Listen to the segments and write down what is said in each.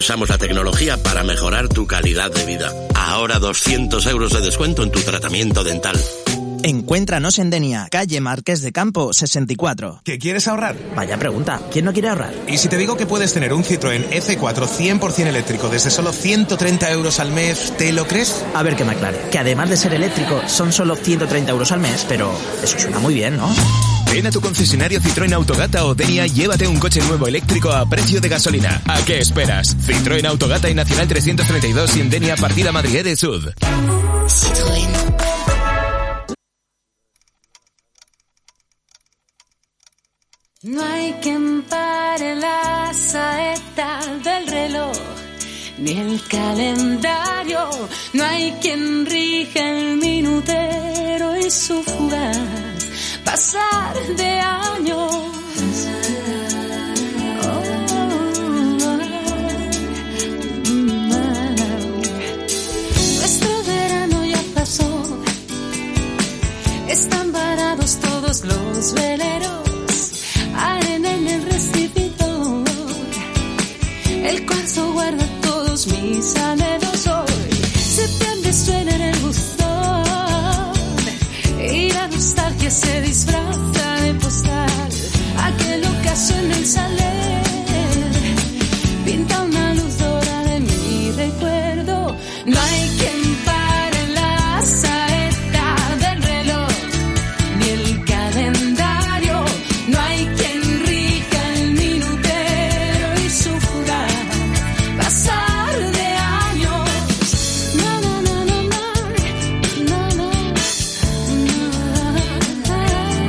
usamos la tecnología para mejorar tu calidad de vida. Ahora 200 euros de descuento en tu tratamiento dental. Encuéntranos en Denia, calle Marqués de Campo, 64. ¿Qué quieres ahorrar? Vaya pregunta, ¿quién no quiere ahorrar? ¿Y si te digo que puedes tener un Citroën C4 100% eléctrico desde solo 130 euros al mes, ¿te lo crees? A ver que me aclare, que además de ser eléctrico, son solo 130 euros al mes, pero eso suena muy bien, ¿no? Ven a tu concesionario Citroën Autogata o Denia y llévate un coche nuevo eléctrico a precio de gasolina. ¿A qué esperas? Citroën Autogata y Nacional 332 y en Denia partida Madrid de Sud. Citroën. No hay quien pare la saeta del reloj, ni el calendario. No hay quien rija el minutero y su fugaz pasar de años. Nuestro verano ya pasó, están varados todos los veleros. Arena en el recibidor, el cuarzo guarda todos mis anhelos hoy. Se prende, suena en el buzón y la nostalgia se disfraza de postal. Aquel ocaso en el saler pinta una luz dorada de mi recuerdo. No hay quien pare la saeta del reloj, ni el calendario. No hay quien rija el minutero y su fugaz pasar de años. No, no, no, no, no, no, no.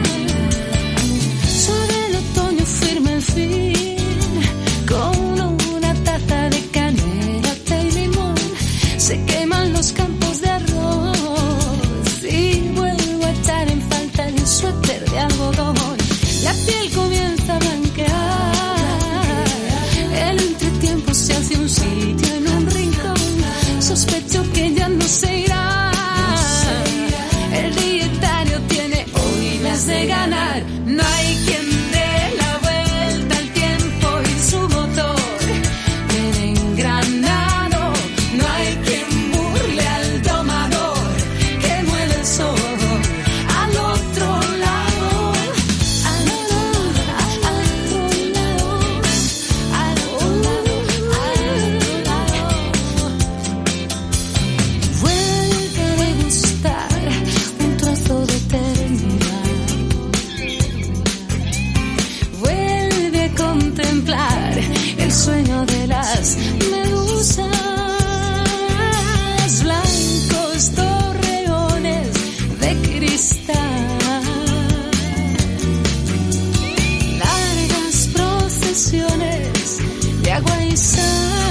Sobre el otoño firma el fin, con una taza de canela y limón. Se queman los campos de arroz y vuelvo a echar en falta el suéter de algodón. La piel comienza a blanquear, el entretiempo se hace un sitio en un rincón. Sospecho que ya no se irá, el dietario tiene hoy las de ganar. No hay quien dé la vuelta al tiempo y su motor quede engranado. No hay quien burle al domador que mueve el sol al otro lado. Vuelve a gustar un trozo de eternidad. Vuelve a contemplar el sueño de las medusas. Blancos torreones de cristal. Largas procesiones de agua y sal.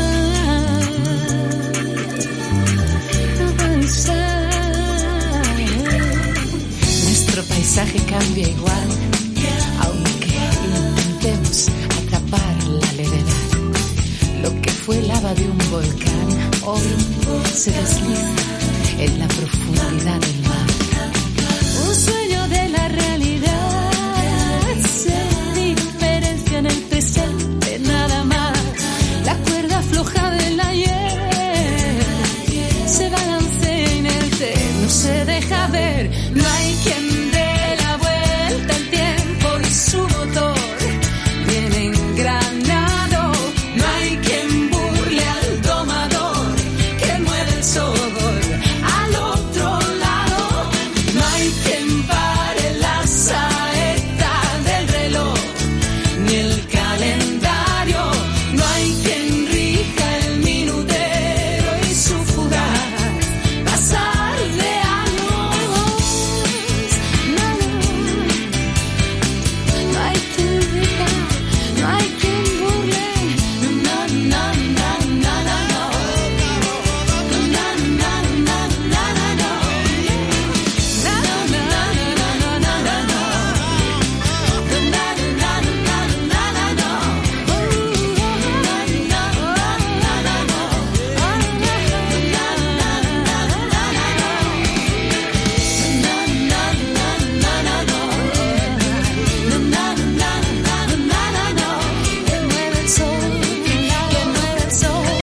Agua y sal. Nuestro paisaje cambia igual, aunque intentemos atrapar la levedad. Lo que fue lava de un volcán hoy se desliza en la profundidad del